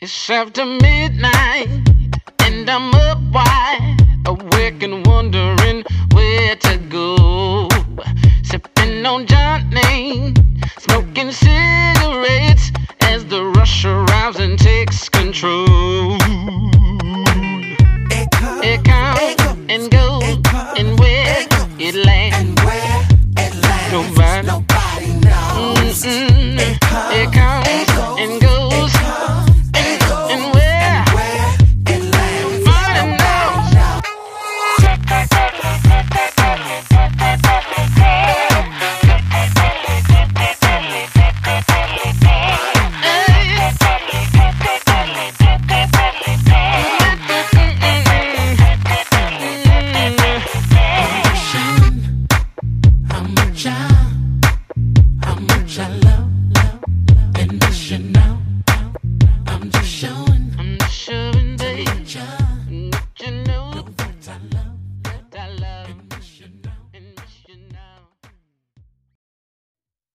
It's after midnight and I'm up wide awake and wondering where to go. Sipping on Johnny, smoking cigarettes as the rush arrives and takes control. It comes and goes.